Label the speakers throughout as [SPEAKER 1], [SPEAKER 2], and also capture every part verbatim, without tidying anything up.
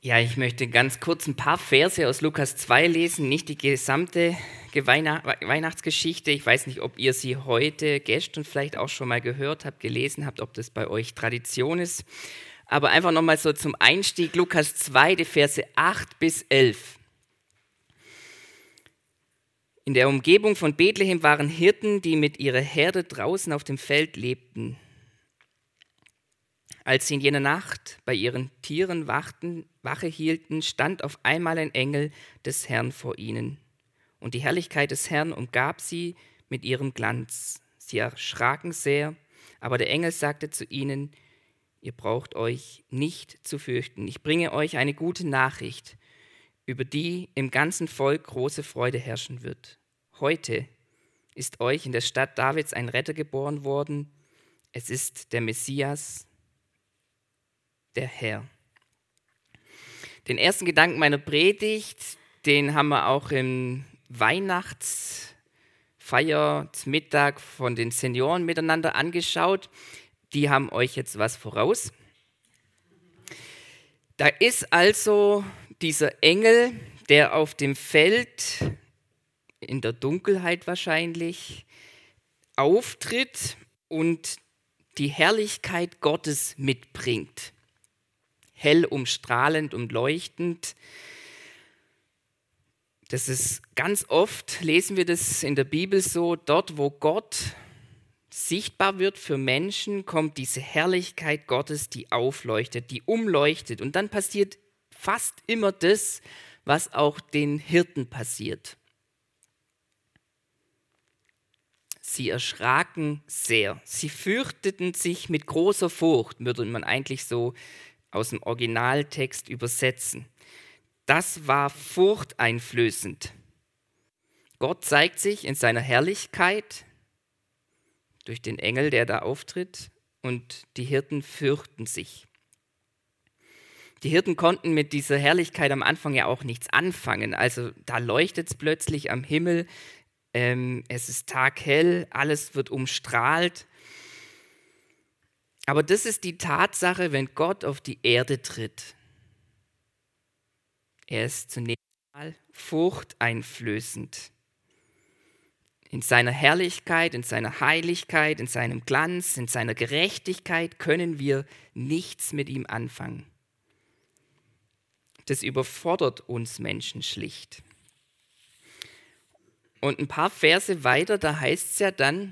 [SPEAKER 1] Ja, ich möchte ganz kurz ein paar Verse aus Lukas zwei lesen, nicht die gesamte Geweihna- Weihnachtsgeschichte. Ich weiß nicht, ob ihr sie heute, gestern vielleicht auch schon mal gehört habt, gelesen habt, ob das bei euch Tradition ist. Aber einfach nochmal so zum Einstieg, Lukas zwei, die Verse acht bis elf. In der Umgebung von Bethlehem waren Hirten, die mit ihrer Herde draußen auf dem Feld lebten. Als sie in jener Nacht bei ihren Tieren wachten, Wache hielten, stand auf einmal ein Engel des Herrn vor ihnen. Und die Herrlichkeit des Herrn umgab sie mit ihrem Glanz. Sie erschraken sehr, aber der Engel sagte zu ihnen: Ihr braucht euch nicht zu fürchten. Ich bringe euch eine gute Nachricht, über die im ganzen Volk große Freude herrschen wird. Heute ist euch in der Stadt Davids ein Retter geboren worden. Es ist der Messias, der Herr. Den ersten Gedanken meiner Predigt, den haben wir auch im Weihnachtsfeiermittag von den Senioren miteinander angeschaut. Die haben euch jetzt was voraus. Da ist also dieser Engel, der auf dem Feld, in der Dunkelheit wahrscheinlich, auftritt und die Herrlichkeit Gottes mitbringt. Hell umstrahlend und leuchtend. Das ist ganz oft, lesen wir das in der Bibel so, dort wo Gott sichtbar wird für Menschen, kommt diese Herrlichkeit Gottes, die aufleuchtet, die umleuchtet. Und dann passiert fast immer das, was auch den Hirten passiert. Sie erschraken sehr. Sie fürchteten sich mit großer Furcht, würde man eigentlich so aus dem Originaltext übersetzen. Das war furchteinflößend. Gott zeigt sich in seiner Herrlichkeit durch den Engel, der da auftritt, und die Hirten fürchten sich. Die Hirten konnten mit dieser Herrlichkeit am Anfang ja auch nichts anfangen. Also da leuchtet es plötzlich am Himmel, ähm, es ist taghell, alles wird umstrahlt. Aber das ist die Tatsache, wenn Gott auf die Erde tritt. Er ist zunächst mal furchteinflößend. In seiner Herrlichkeit, in seiner Heiligkeit, in seinem Glanz, in seiner Gerechtigkeit können wir nichts mit ihm anfangen. Das überfordert uns Menschen schlicht. Und ein paar Verse weiter, da heißt es ja dann,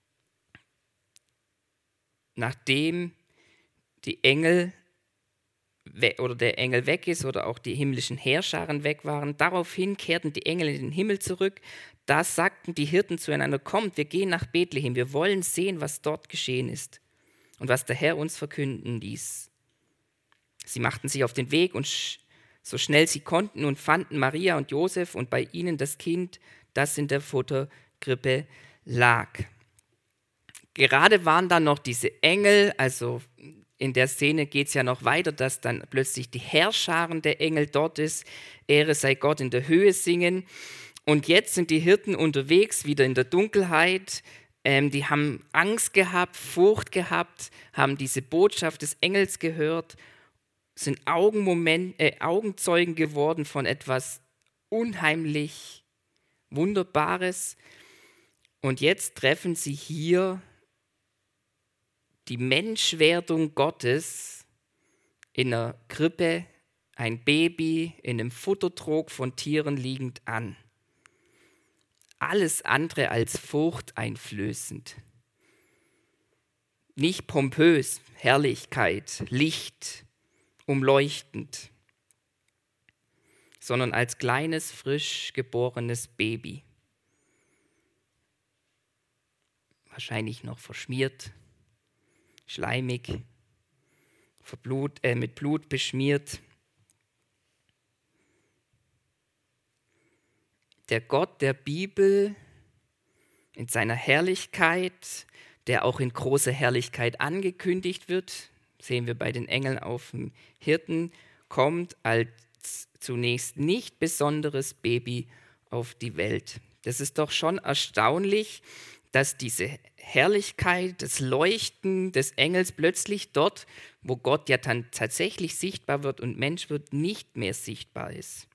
[SPEAKER 1] nachdem die Engel oder der Engel weg ist oder auch die himmlischen Heerscharen weg waren, daraufhin kehrten die Engel in den Himmel zurück. Da sagten die Hirten zueinander: Kommt, wir gehen nach Bethlehem, wir wollen sehen, was dort geschehen ist und was der Herr uns verkünden ließ. Sie machten sich auf den Weg und sch- so schnell sie konnten und fanden Maria und Josef und bei ihnen das Kind, das in der Futterkrippe lag. Gerade waren da noch diese Engel, also in der Szene geht es ja noch weiter, dass dann plötzlich die Heerscharen der Engel dort ist, Ehre sei Gott in der Höhe singen. Und jetzt sind die Hirten unterwegs, wieder in der Dunkelheit. Ähm, die haben Angst gehabt, Furcht gehabt, haben diese Botschaft des Engels gehört, sind Augenmoment, äh, Augenzeugen geworden von etwas unheimlich Wunderbares. Und jetzt treffen sie hier die Menschwerdung Gottes in einer Krippe, ein Baby in einem Futtertrog von Tieren liegend an. Alles andere als furchteinflößend. Nicht pompös, Herrlichkeit, Licht, umleuchtend, sondern als kleines, frisch geborenes Baby. Wahrscheinlich noch verschmiert, schleimig, verblut, äh, mit Blut beschmiert. Der Gott der Bibel in seiner Herrlichkeit, der auch in großer Herrlichkeit angekündigt wird, sehen wir bei den Engeln auf dem Hirten, kommt als zunächst nicht besonderes Baby auf die Welt. Das ist doch schon erstaunlich, dass diese Herrlichkeit, das Leuchten des Engels plötzlich dort, wo Gott ja dann tatsächlich sichtbar wird und Mensch wird, nicht mehr sichtbar ist.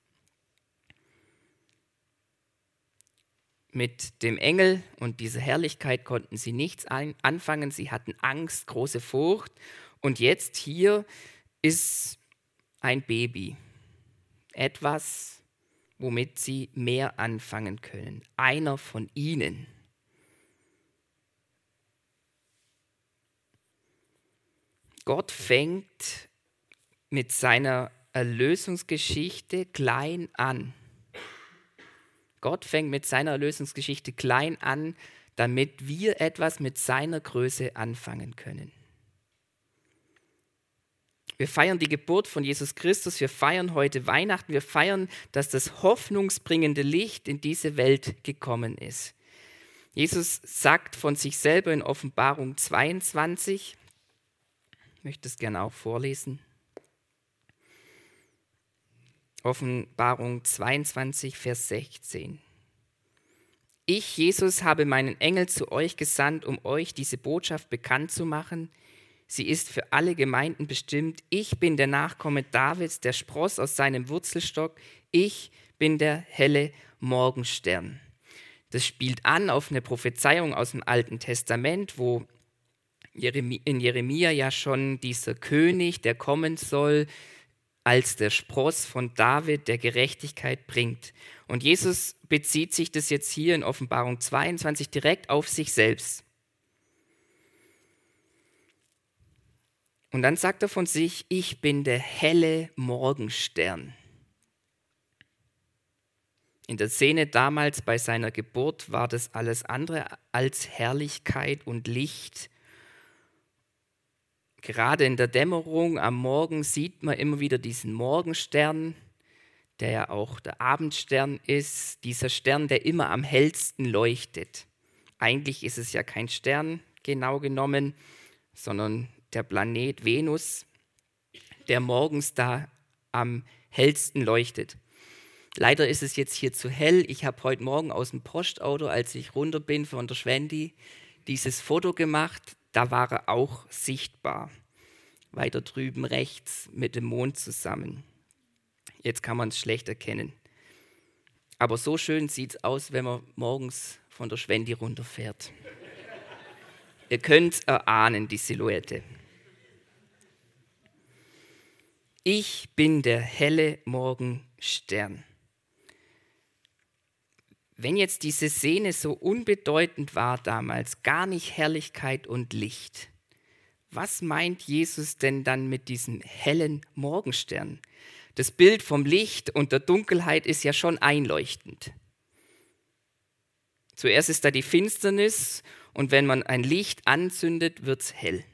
[SPEAKER 1] Mit dem Engel und dieser Herrlichkeit konnten sie nichts anfangen. Sie hatten Angst, große Furcht. Und jetzt hier ist ein Baby. Etwas, womit sie mehr anfangen können. Einer von ihnen. Gott fängt mit seiner Erlösungsgeschichte klein an. Gott fängt mit seiner Erlösungsgeschichte klein an, damit wir etwas mit seiner Größe anfangen können. Wir feiern die Geburt von Jesus Christus, wir feiern heute Weihnachten, wir feiern, dass das hoffnungsbringende Licht in diese Welt gekommen ist. Jesus sagt von sich selber in Offenbarung zweiundzwanzig, ich möchte es gerne auch vorlesen. Offenbarung zweiundzwanzig, Vers sechzehn. Ich, Jesus, habe meinen Engel zu euch gesandt, um euch diese Botschaft bekannt zu machen. Sie ist für alle Gemeinden bestimmt. Ich bin der Nachkomme Davids, der Spross aus seinem Wurzelstock. Ich bin der helle Morgenstern. Das spielt an auf eine Prophezeiung aus dem Alten Testament, wo in Jeremia ja schon dieser König, der kommen soll, als der Spross von David, der Gerechtigkeit bringt. Und Jesus bezieht sich das jetzt hier in Offenbarung zweiundzwanzig direkt auf sich selbst. Und dann sagt er von sich, ich bin der helle Morgenstern. In der Szene damals bei seiner Geburt war das alles andere als Herrlichkeit und Licht. Gerade in der Dämmerung am Morgen sieht man immer wieder diesen Morgenstern, der ja auch der Abendstern ist, dieser Stern, der immer am hellsten leuchtet. Eigentlich ist es ja kein Stern, genau genommen, sondern der Planet Venus, der morgens da am hellsten leuchtet. Leider ist es jetzt hier zu hell. Ich habe heute Morgen aus dem Postauto, als ich runter bin von der Schwendi, dieses Foto gemacht. Da war er auch sichtbar, weiter drüben rechts mit dem Mond zusammen. Jetzt kann man es schlecht erkennen. Aber so schön sieht es aus, wenn man morgens von der Schwendi runterfährt. Ihr könnt es erahnen, die Silhouette. Ich bin der helle Morgenstern. Wenn jetzt diese Szene so unbedeutend war damals, gar nicht Herrlichkeit und Licht, was meint Jesus denn dann mit diesem hellen Morgenstern? Das Bild vom Licht und der Dunkelheit ist ja schon einleuchtend. Zuerst ist da die Finsternis und wenn man ein Licht anzündet, wird es hell.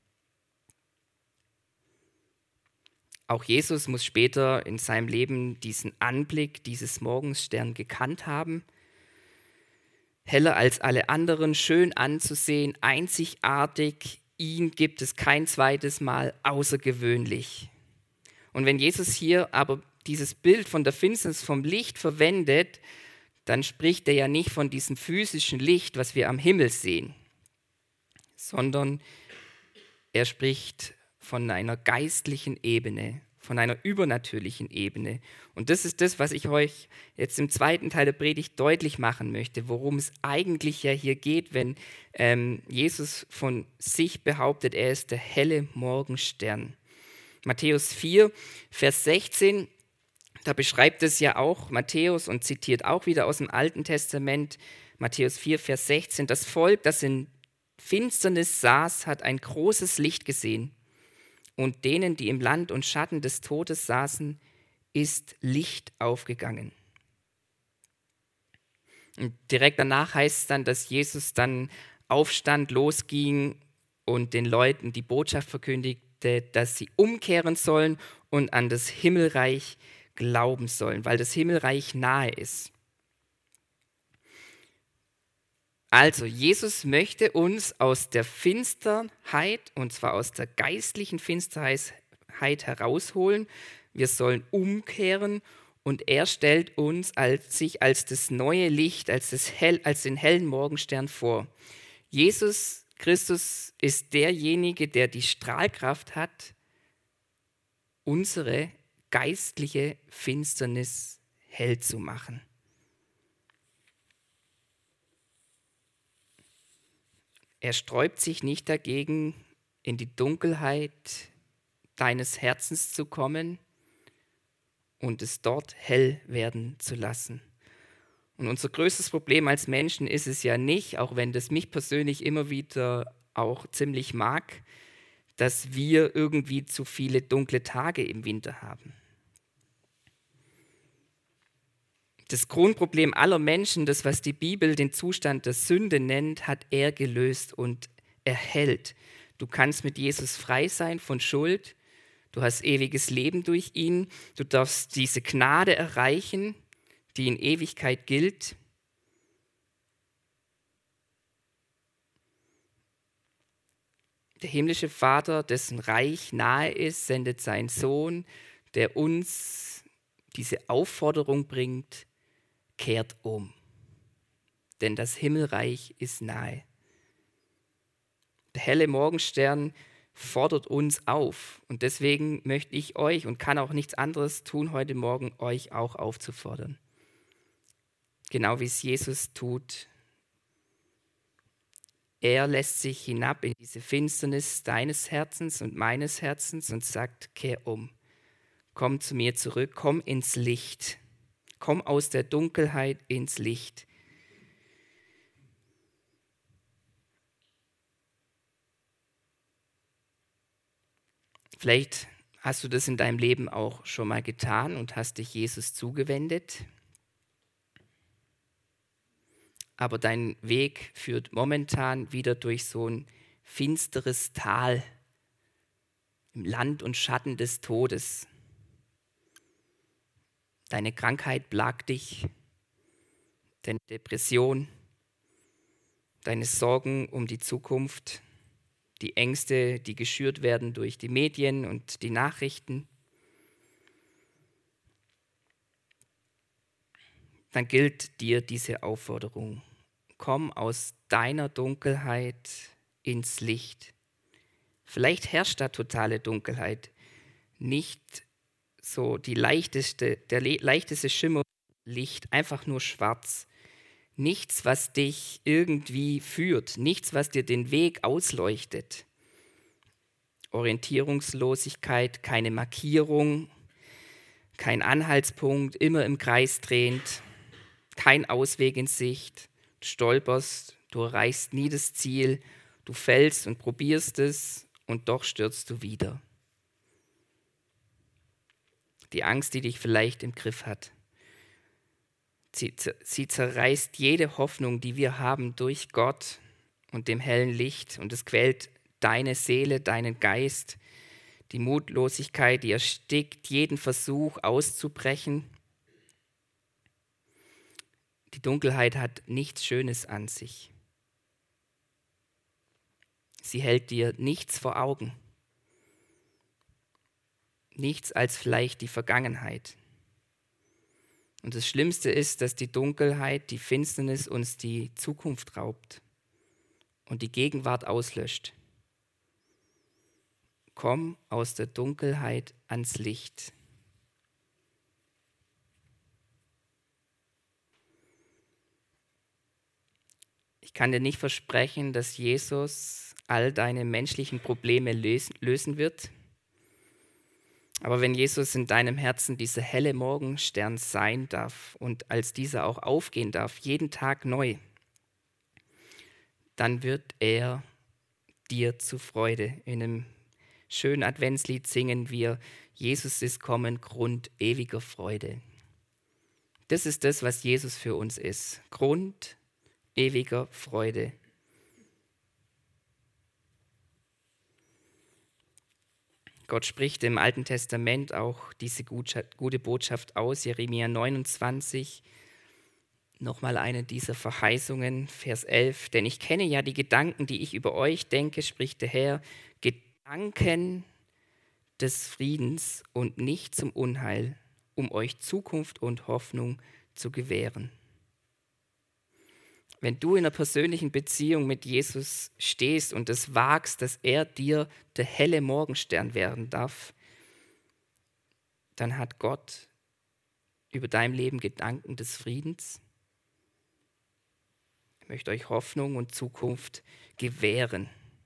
[SPEAKER 1] Auch Jesus muss später in seinem Leben diesen Anblick dieses Morgensterns gekannt haben. Heller als alle anderen, schön anzusehen, einzigartig, ihn gibt es kein zweites Mal, außergewöhnlich. Und wenn Jesus hier aber dieses Bild von der Finsternis vom Licht verwendet, dann spricht er ja nicht von diesem physischen Licht, was wir am Himmel sehen, sondern er spricht von einer geistlichen Ebene, von einer übernatürlichen Ebene. Und das ist das, was ich euch jetzt im zweiten Teil der Predigt deutlich machen möchte, worum es eigentlich ja hier geht, wenn ähm, Jesus von sich behauptet, er ist der helle Morgenstern. Matthäus vier, Vers sechzehn, da beschreibt es ja auch Matthäus und zitiert auch wieder aus dem Alten Testament, Matthäus vier, Vers sechzehn, das Volk, das in Finsternis saß, hat ein großes Licht gesehen. Und denen, die im Land und Schatten des Todes saßen, ist Licht aufgegangen. Und direkt danach heißt es dann, dass Jesus dann aufstand, losging und den Leuten die Botschaft verkündigte, dass sie umkehren sollen und an das Himmelreich glauben sollen, weil das Himmelreich nahe ist. Also, Jesus möchte uns aus der Finsterheit, und zwar aus der geistlichen Finsterheit herausholen. Wir sollen umkehren Und er stellt uns als, sich als das neue Licht, als, das hell, als den hellen Morgenstern vor. Jesus Christus ist derjenige, der die Strahlkraft hat, unsere geistliche Finsternis hell zu machen. Er sträubt sich nicht dagegen, in die Dunkelheit deines Herzens zu kommen und es dort hell werden zu lassen. Und unser größtes Problem als Menschen ist es ja nicht, auch wenn das mich persönlich immer wieder auch ziemlich mag, dass wir irgendwie zu viele dunkle Tage im Winter haben. Das Grundproblem aller Menschen, das, was die Bibel den Zustand der Sünde nennt, hat er gelöst und erhält. Du kannst mit Jesus frei sein von Schuld, du hast ewiges Leben durch ihn, du darfst diese Gnade erreichen, die in Ewigkeit gilt. Der himmlische Vater, dessen Reich nahe ist, sendet seinen Sohn, der uns diese Aufforderung bringt, kehrt um. Denn das Himmelreich ist nahe. Der helle Morgenstern fordert uns auf. Und deswegen möchte ich euch und kann auch nichts anderes tun heute Morgen, euch auch aufzufordern. Genau wie es Jesus tut. Er lässt sich hinab in diese Finsternis deines Herzens und meines Herzens und sagt, kehr um. Komm zu mir zurück, komm ins Licht. Komm aus der Dunkelheit ins Licht. Vielleicht hast du das in deinem Leben auch schon mal getan und hast dich Jesus zugewendet. Aber dein Weg führt momentan wieder durch so ein finsteres Tal im Land und Schatten des Todes. Deine Krankheit plagt dich, deine Depression, deine Sorgen um die Zukunft, die Ängste, die geschürt werden durch die Medien und die Nachrichten. Dann gilt dir diese Aufforderung. Komm aus deiner Dunkelheit ins Licht. Vielleicht herrscht da totale Dunkelheit, nicht so die leichteste, der le- leichteste Schimmerlicht, einfach nur schwarz. Nichts, was dich irgendwie führt, nichts, was dir den Weg ausleuchtet. Orientierungslosigkeit, keine Markierung, kein Anhaltspunkt, immer im Kreis drehend, kein Ausweg in Sicht. Du stolperst, du erreichst nie das Ziel, du fällst und probierst es und doch stürzt du wieder. Die Angst, die dich vielleicht im Griff hat. Sie, sie zerreißt jede Hoffnung, die wir haben durch Gott und dem hellen Licht. Und es quält deine Seele, deinen Geist. Die Mutlosigkeit, die erstickt jeden Versuch auszubrechen. Die Dunkelheit hat nichts Schönes an sich. Sie hält dir nichts vor Augen. Nichts als vielleicht die Vergangenheit. Und das Schlimmste ist, dass die Dunkelheit, die Finsternis uns die Zukunft raubt und die Gegenwart auslöscht. Komm aus der Dunkelheit ans Licht. Ich kann dir nicht versprechen, dass Jesus all deine menschlichen Probleme lösen wird. Aber wenn Jesus in deinem Herzen dieser helle Morgenstern sein darf und als dieser auch aufgehen darf, jeden Tag neu, dann wird er dir zu Freude. In einem schönen Adventslied singen wir, Jesus ist kommen, Grund ewiger Freude. Das ist das, was Jesus für uns ist. Grund ewiger Freude. Gott spricht im Alten Testament auch diese gute Botschaft aus, Jeremia neunundzwanzig, nochmal eine dieser Verheißungen, Vers elf. Denn ich kenne ja die Gedanken, die ich über euch denke, spricht der Herr, Gedanken des Friedens und nicht zum Unheil, um euch Zukunft und Hoffnung zu gewähren. Wenn du in einer persönlichen Beziehung mit Jesus stehst und es wagst, dass er dir der helle Morgenstern werden darf, dann hat Gott über dein Leben Gedanken des Friedens. Ich möchte euch Hoffnung und Zukunft gewähren.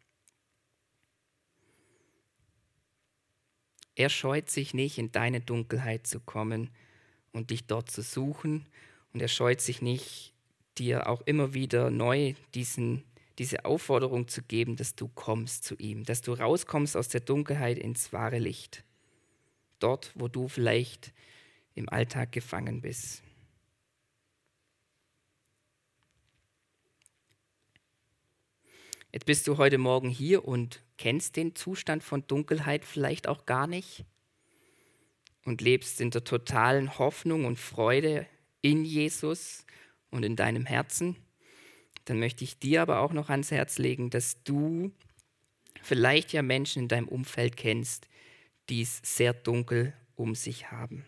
[SPEAKER 1] Er scheut sich nicht, in deine Dunkelheit zu kommen und dich dort zu suchen. Und er scheut sich nicht, dir auch immer wieder neu diesen, diese Aufforderung zu geben, dass du kommst zu ihm, dass du rauskommst aus der Dunkelheit ins wahre Licht. Dort, wo du vielleicht im Alltag gefangen bist. Jetzt bist du heute Morgen hier und kennst den Zustand von Dunkelheit vielleicht auch gar nicht und lebst in der totalen Hoffnung und Freude in Jesus und in deinem Herzen. Dann möchte ich dir aber auch noch ans Herz legen, dass du vielleicht ja Menschen in deinem Umfeld kennst, die es sehr dunkel um sich haben.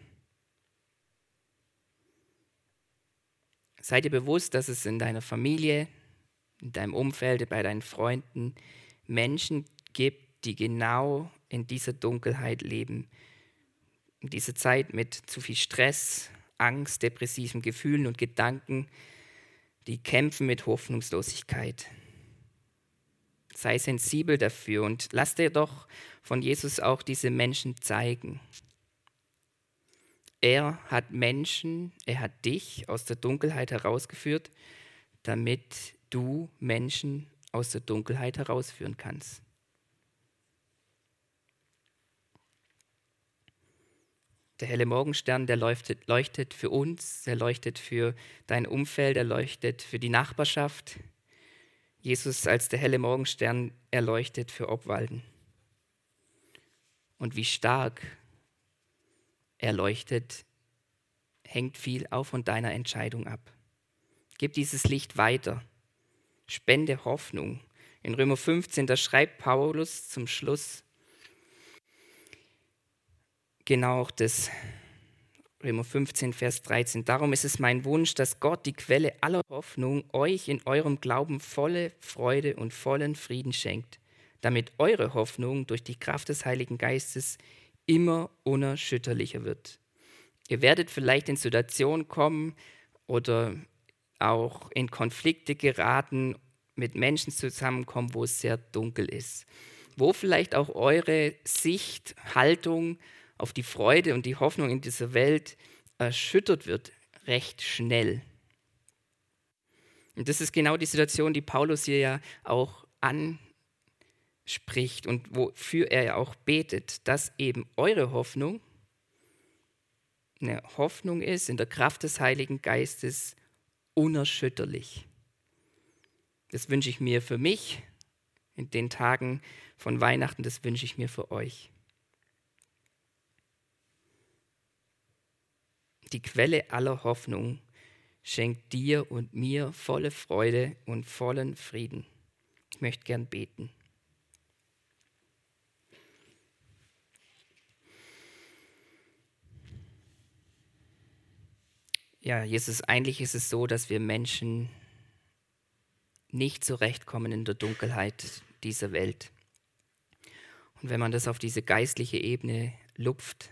[SPEAKER 1] Sei dir bewusst, dass es in deiner Familie, in deinem Umfeld, bei deinen Freunden Menschen gibt, die genau in dieser Dunkelheit leben. In dieser Zeit mit zu viel Stress, Angst, depressiven Gefühlen und Gedanken, die kämpfen mit Hoffnungslosigkeit. Sei sensibel dafür und lass dir doch von Jesus auch diese Menschen zeigen. Er hat Menschen, er hat dich aus der Dunkelheit herausgeführt, damit du Menschen aus der Dunkelheit herausführen kannst. Der helle Morgenstern, der leuchtet, leuchtet für uns, der leuchtet für dein Umfeld, er leuchtet für die Nachbarschaft. Jesus als der helle Morgenstern erleuchtet für Obwalden. Und wie stark er leuchtet, hängt viel auch von deiner Entscheidung ab. Gib dieses Licht weiter. Spende Hoffnung. In Römer fünfzehn, da schreibt Paulus zum Schluss genau auch das, Römer fünfzehn, Vers dreizehn. Darum ist es mein Wunsch, dass Gott, die Quelle aller Hoffnung, euch in eurem Glauben volle Freude und vollen Frieden schenkt, damit eure Hoffnung durch die Kraft des Heiligen Geistes immer unerschütterlicher wird. Ihr werdet vielleicht in Situationen kommen oder auch in Konflikte geraten, mit Menschen zusammenkommen, wo es sehr dunkel ist. Wo vielleicht auch eure Sicht, Haltung auf die Freude und die Hoffnung in dieser Welt erschüttert wird, recht schnell. Und das ist genau die Situation, die Paulus hier ja auch anspricht und wofür er ja auch betet, dass eben eure Hoffnung eine Hoffnung ist in der Kraft des Heiligen Geistes, unerschütterlich. Das wünsche ich mir für mich in den Tagen von Weihnachten, das wünsche ich mir für euch. Die Quelle aller Hoffnung schenkt dir und mir volle Freude und vollen Frieden. Ich möchte gern beten. Ja, Jesus, eigentlich ist es so, dass wir Menschen nicht zurechtkommen in der Dunkelheit dieser Welt. Und wenn man das auf diese geistliche Ebene lupft,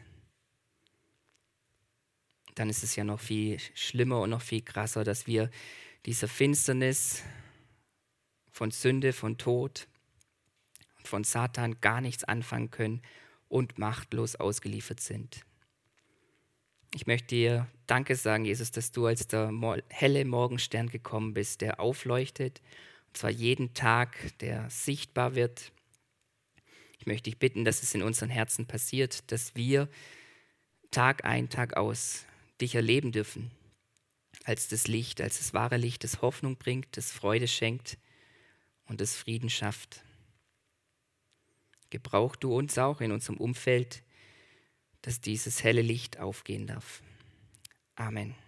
[SPEAKER 1] dann ist es ja noch viel schlimmer und noch viel krasser, dass wir dieser Finsternis von Sünde, von Tod und von Satan gar nichts anfangen können und machtlos ausgeliefert sind. Ich möchte dir Danke sagen, Jesus, dass du als der helle Morgenstern gekommen bist, der aufleuchtet, und zwar jeden Tag, der sichtbar wird. Ich möchte dich bitten, dass es in unseren Herzen passiert, dass wir Tag ein, Tag aus dich erleben dürfen, als das Licht, als das wahre Licht, das Hoffnung bringt, das Freude schenkt und das Frieden schafft. Gebrauch du uns auch in unserem Umfeld, dass dieses helle Licht aufgehen darf. Amen.